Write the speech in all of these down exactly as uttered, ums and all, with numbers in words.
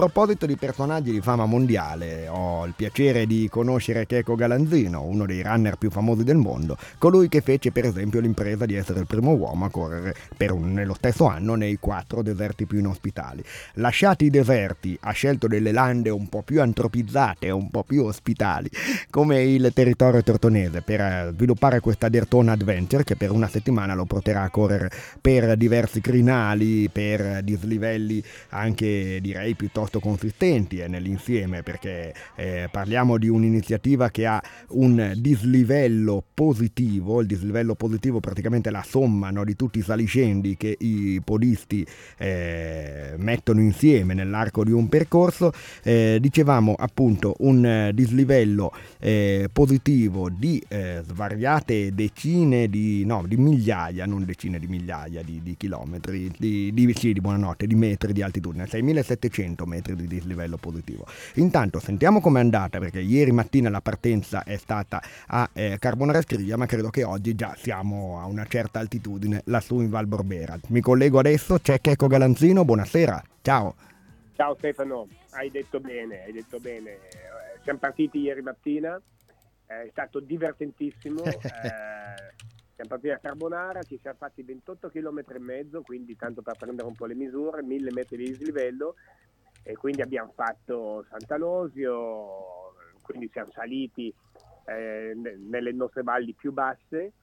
A proposito di personaggi di fama mondiale, ho il piacere di conoscere Checco Galanzino, uno dei runner più famosi del mondo, colui che fece per esempio l'impresa di essere il primo uomo a correre per un, nello stesso anno nei quattro deserti più inospitali. Lasciati i deserti, ha scelto delle lande un po' più antropizzate, un po' più ospitali, come il territorio tortonese, per sviluppare questa Daytona Adventure che per una settimana lo porterà a correre per diversi crinali, per dislivelli anche direi piuttosto consistenti eh, nell'insieme, perché eh, parliamo di un'iniziativa che ha un dislivello positivo. Il dislivello positivo praticamente è la somma, no, di tutti i saliscendi che i podisti eh, mettono insieme nell'arco di un percorso. Eh, dicevamo appunto un eh, dislivello eh, positivo di eh, svariate decine di no di migliaia, non decine di migliaia di, di chilometri di, di, sì, di buonanotte, di metri di altitudine, seimilasettecento metri di dislivello positivo. Intanto sentiamo com'è andata, perché ieri mattina la partenza è stata a eh, Carbonara Scrivia, ma credo che oggi già siamo a una certa altitudine lassù in Val Borbera. Mi collego adesso, c'è Checco Galanzino, buonasera, ciao. Ciao Stefano, hai detto bene, hai detto bene. Siamo partiti ieri mattina, è stato divertentissimo. eh, siamo partiti a Carbonara, ci siamo fatti ventotto chilometri e mezzo, quindi tanto per prendere un po' le misure, mille metri di dislivello, e quindi abbiamo fatto Sant'Alosio, quindi siamo saliti eh, nelle nostre valli più basse,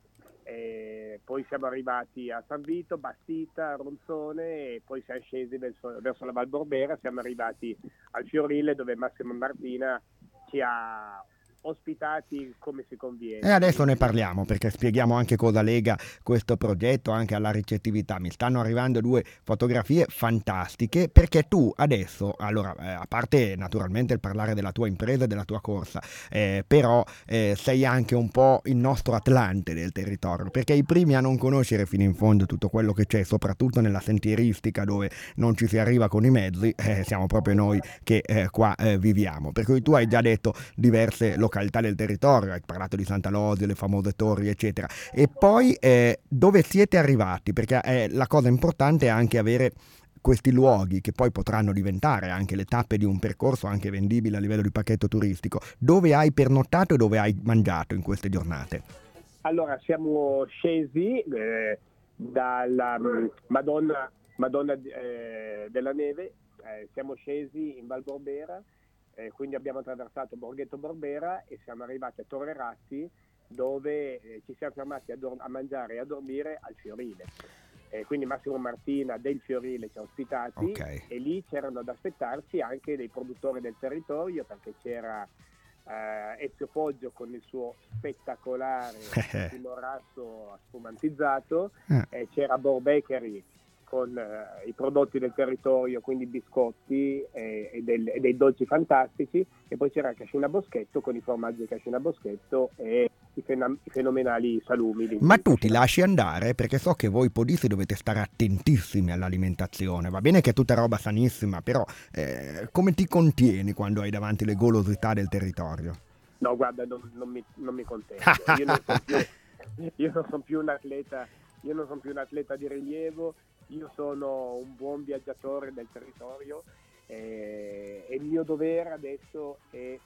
e poi siamo arrivati a San Vito, Bastita, Ronzone, e poi siamo scesi verso, verso la Val Borbera, siamo arrivati al Fiorile dove Massimo Martina ci ha ospitati come si conviene. E adesso ne parliamo, perché spieghiamo anche cosa lega questo progetto anche alla ricettività. Mi stanno arrivando due fotografie fantastiche, perché tu adesso, allora, eh, a parte naturalmente il parlare della tua impresa e della tua corsa, eh, però eh, sei anche un po' il nostro Atlante del territorio, perché i primi a non conoscere fino in fondo tutto quello che c'è, soprattutto nella sentieristica dove non ci si arriva con i mezzi, eh, siamo proprio noi che eh, qua eh, viviamo. Per cui tu hai già detto diverse località del territorio, hai parlato di Sant'Alosio, le famose torri eccetera, e poi eh, dove siete arrivati, perché eh, la cosa importante è anche avere questi luoghi che poi potranno diventare anche le tappe di un percorso anche vendibile a livello di pacchetto turistico. Dove hai pernottato e dove hai mangiato in queste giornate? Allora, siamo scesi eh, dalla um, Madonna, Madonna eh, della Neve, eh, siamo scesi in Val Borbera. Eh, quindi abbiamo attraversato Borghetto Borbera e siamo arrivati a Torre Ratti, dove eh, ci siamo fermati a, do- a mangiare e a dormire al Fiorile. Eh, quindi Massimo Martina del Fiorile ci ha ospitati, okay. E lì c'erano ad aspettarci anche dei produttori del territorio, perché c'era eh, Ezio Poggio con il suo spettacolare rasso spumantizzato, eh, c'era Bo Bakery con eh, i prodotti del territorio, quindi biscotti eh, e, del, e dei dolci fantastici, e poi c'era Cascina Boschetto con i formaggi di Cascina Boschetto e i, fena- i fenomenali salumi. Ma tu ti lasci andare, perché so che voi podisti dovete stare attentissimi all'alimentazione. Va bene che è tutta roba sanissima, però eh, come ti contieni quando hai davanti le golosità del territorio? No, guarda, non, non, mi, non mi contento. Io non sono più, io non son più un atleta, io non sono più un atleta di rilievo. Io sono un buon viaggiatore del territorio eh, e il mio dovere adesso è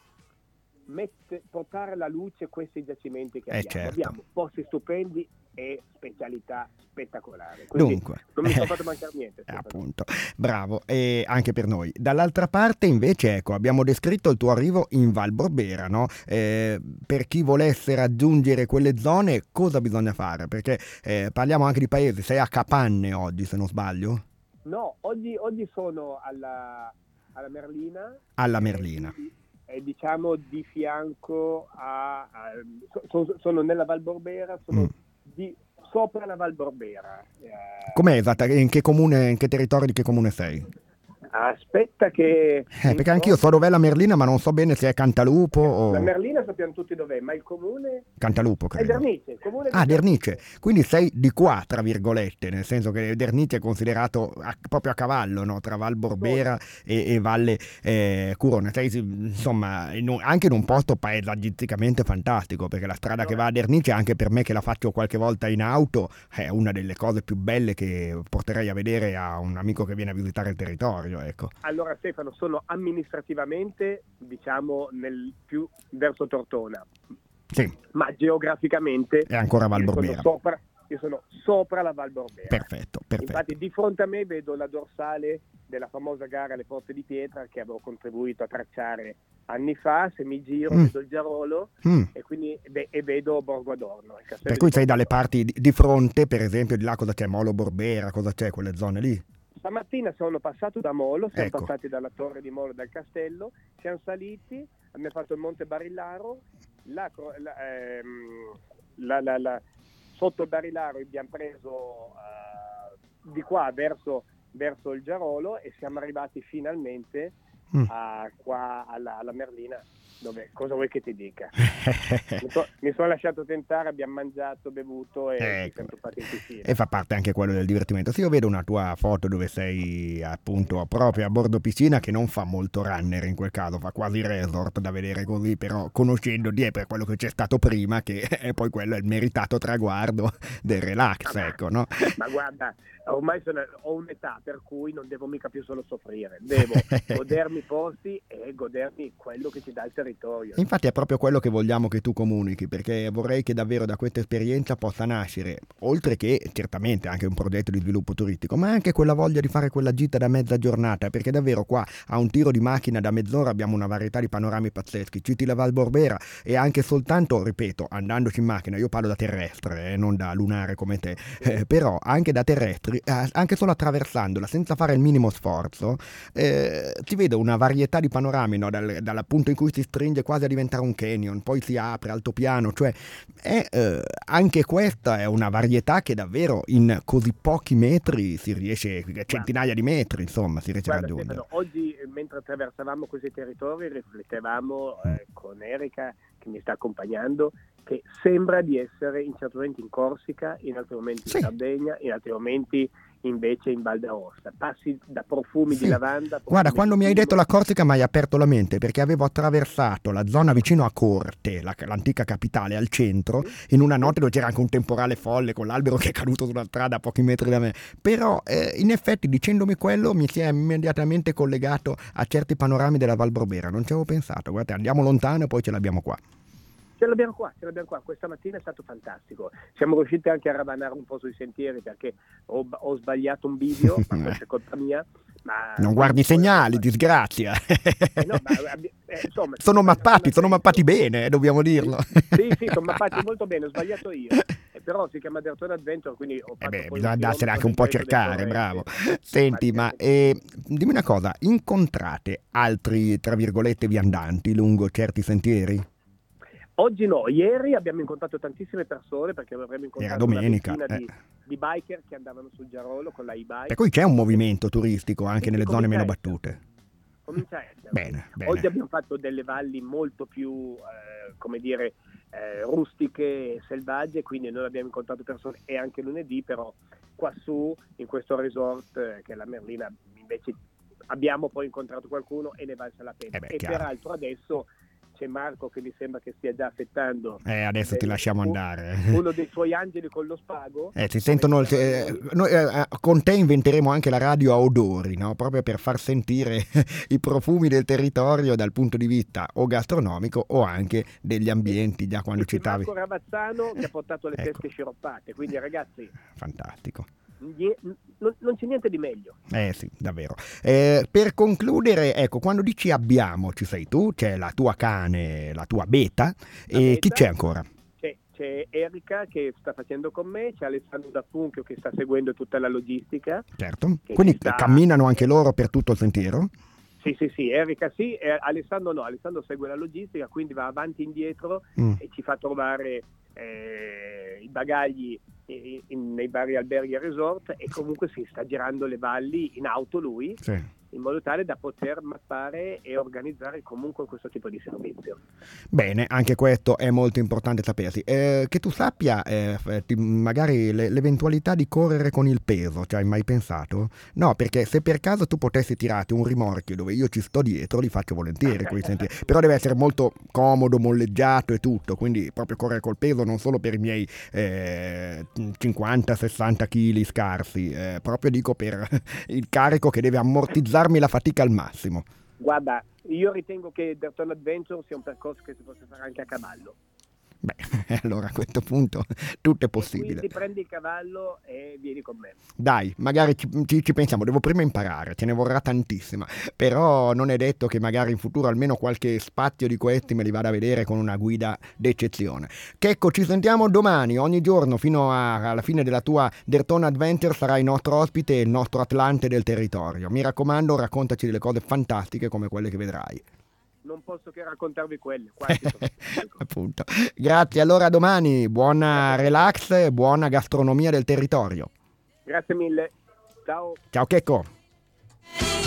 mette, portare alla luce questi giacimenti che eh abbiamo. certo. Abbiamo posti stupendi e specialità spettacolari. Quindi Dunque, non mi sono fatto mancare niente. Eh, appunto, bravo, e anche per noi. Dall'altra parte invece, ecco, abbiamo descritto il tuo arrivo in Val Borbera, no? Eh, per chi volesse raggiungere quelle zone, cosa bisogna fare? Perché eh, parliamo anche di paesi, sei a Capanne oggi, se non sbaglio? No, oggi, oggi sono alla, alla Merlina. Alla Merlina. E, e diciamo di fianco a, a so, sono nella Val Borbera, sono mm. di, sopra la Val Borbera. Eh, Com'è esatta? In che comune, in che territorio di che comune sei? Aspetta che... Eh, perché anch'io so dov'è la Merlina, ma non so bene se è Cantalupo o... La Merlina sappiamo tutti dov'è, ma il comune... Cantalupo, credo. È Dernice. Comune ah, di Dernice. Quindi sei di qua, tra virgolette, nel senso che Dernice è considerato a, proprio a cavallo, no? Tra Val Borbera e, e Valle eh, Curone. Sei, insomma, in un, anche in un posto paesaggisticamente fantastico, perché la strada no. che va a Dernice, anche per me che la faccio qualche volta in auto, è una delle cose più belle che porterei a vedere a un amico che viene a visitare il territorio. ecco. Allora Stefano, sono amministrativamente, diciamo, nel più verso Tortona, sì, ma geograficamente è ancora Val io sono Borbera. sopra, io sono sopra la Val Borbera. Perfetto, perfetto. Infatti di fronte a me vedo la dorsale della famosa gara alle Porte di Pietra che avevo contribuito a tracciare anni fa. Se mi giro Mm. vedo il Giarolo Mm. e quindi ve- e vedo Borgo Adorno, il castello Per cui di sei Borgo dalle Adorno. parti di, di fronte, per esempio, di là cosa c'è? Molo Borbera, cosa c'è? Quelle zone lì? Stamattina sono passato da Molo, siamo Ecco. passati dalla torre di Molo, dal castello, siamo saliti, abbiamo fatto il Monte Barillaro, là, la, ehm, la, la, la, sotto il Barillaro abbiamo preso uh, di qua verso, verso il Giarolo e siamo arrivati finalmente Mm. a, qua alla, alla Merlina. Dove, cosa vuoi che ti dica? mi, so, mi sono lasciato tentare, abbiamo mangiato, bevuto e Ecco. ci siamo tuffati in piscina. E fa parte anche quello del divertimento. Se io vedo una tua foto dove sei appunto proprio a bordo piscina, che non fa molto runner in quel caso, fa quasi resort da vedere così, però conoscendoti è per quello che c'è stato prima, che è poi quello è il meritato traguardo del relax, ecco, no? Ma guarda, ormai sono, ho un'età per cui non devo mica più solo soffrire, devo godermi i posti e godermi quello che ci dà il territorio. Infatti è proprio quello che vogliamo che tu comunichi, perché vorrei che davvero da questa esperienza possa nascere, oltre che certamente anche un progetto di sviluppo turistico, ma anche quella voglia di fare quella gita da mezza giornata, perché davvero qua a un tiro di macchina da mezz'ora abbiamo una varietà di panorami pazzeschi. Citi la Val Borbera e anche soltanto, ripeto, andandoci in macchina, io parlo da terrestre, eh, non da lunare come te, eh, però anche da terrestri, eh, anche solo attraversandola senza fare il minimo sforzo, eh, si vede una varietà di panorami, no? Dal, dal punto in cui si stringe quasi a diventare un canyon, poi si apre altopiano, cioè è, eh, anche questa è una varietà che davvero in così pochi metri si riesce, centinaia di metri insomma, si riesce a Guarda, raggiungere. Stefano, oggi mentre attraversavamo questi territori riflettevamo Mm. eh, con Erika che mi sta accompagnando che sembra di essere in certi momenti in Corsica, in altri momenti Sì. in Sardegna, in altri momenti invece in Val d'Aosta. Passi da profumi Sì. di lavanda. Profumi Guarda, quando di mi hai timo. detto la Corsica mi hai aperto la mente, perché avevo attraversato la zona vicino a Corte, la- l'antica capitale, al centro, in una notte dove c'era anche un temporale folle con l'albero che è caduto sulla strada a pochi metri da me. Però eh, in effetti dicendomi quello mi si è immediatamente collegato a certi panorami della Val Borbera. Non ci avevo pensato. Guarda, andiamo lontano e poi ce l'abbiamo qua. Ce l'abbiamo qua, ce l'abbiamo qua. Questa mattina è stato fantastico. Siamo riusciti anche a ravanare un po' sui sentieri perché ho, ho sbagliato un bivio, ma questa è colpa mia. Ma Non guardi i segnali, disgrazia. Eh no, ma, eh, insomma, sono mappati, sono mappati bene, eh, dobbiamo dirlo. Sì, sì, sono mappati molto bene, ho sbagliato io. Eh, però si chiama Derton Adventure, quindi ho fatto Eh beh, poi bisogna un andarsene anche un chilometro po' a nel mezzo dei cercare, bravo. torrenti. Senti, ma eh, dimmi una cosa, incontrate altri, tra virgolette, viandanti lungo certi sentieri? Oggi no, ieri abbiamo incontrato tantissime persone perché avremmo Era incontrato una domenica. ventina Eh. di, di biker che andavano sul Giarolo con la e-bike. Per cui c'è un movimento turistico anche Sì, nelle zone comincia meno a essere. battute. Comincia a essere. Bene, bene. Oggi abbiamo fatto delle valli molto più, eh, come dire, eh, rustiche e selvagge, quindi noi abbiamo incontrato persone e anche lunedì, però qua su, in questo resort eh, che è la Merlina, invece abbiamo poi incontrato qualcuno e ne valsa la pena. Eh beh, e chiaro. peraltro adesso c'è Marco che mi sembra che stia già affettando. Eh, adesso del- ti lasciamo un- andare. Uno dei suoi angeli con lo spago. Eh, si sentono, Come diciamo eh, noi. noi, eh, con te inventeremo anche la radio a odori, no? Proprio per far sentire i profumi del territorio dal punto di vista o gastronomico o anche degli ambienti, già quando E c'è citavi. Marco Ravazzano che ha portato le Ecco. pesche sciroppate, quindi ragazzi Fantastico. nie- non, non c'è niente di meglio. Eh sì, davvero. Eh, per concludere, ecco, quando dici abbiamo, ci sei tu, c'è la tua cane, la tua Beta, La e Beta. chi c'è ancora? C'è, c'è Erika che sta facendo con me, c'è Alessandro da Punchio che sta seguendo tutta la logistica. Certo. Che Quindi ci sta- camminano anche loro per tutto il sentiero? Sì, sì, sì, Erika sì, e Alessandro no, Alessandro segue la logistica, quindi va avanti e indietro Mm. e ci fa trovare eh, i bagagli in- in- nei vari alberghi e resort e comunque si sta girando le valli in auto lui, Sì. in modo tale da poter mappare e organizzare comunque questo tipo di servizio. Bene, anche questo è molto importante sapersi. Eh, che tu sappia, eh, f- ti- magari le- l'eventualità di correre con il peso, ci hai mai pensato? No, perché se per caso tu potessi tirarti un rimorchio dove io ci sto dietro, li faccio volentieri quei sentieri. Però deve essere molto comodo, molleggiato e tutto, quindi proprio correre col peso non solo per i miei eh, cinquanta sessanta kg scarsi, eh, proprio dico per il carico che deve ammortizzare farmi la fatica al massimo. Guarda, io ritengo che Daytona Adventure sia un percorso che si possa fare anche a cavallo. Beh, allora a questo punto tutto è possibile. Quindi prendi il cavallo e vieni con me. Dai, magari ci, ci, ci pensiamo, devo prima imparare, ce ne vorrà tantissima, però non è detto che magari in futuro almeno qualche spazio di questi me li vada a vedere con una guida d'eccezione. Checco, ci sentiamo domani, ogni giorno fino a, alla fine della tua Daytona Adventure sarai il nostro ospite e il nostro Atlante del territorio. Mi raccomando, raccontaci delle cose fantastiche come quelle che vedrai. Non posso che raccontarvi quelle. Quasi Appunto. Grazie, allora a domani, buona relax e buona gastronomia del territorio. Grazie mille, ciao. Ciao Checco.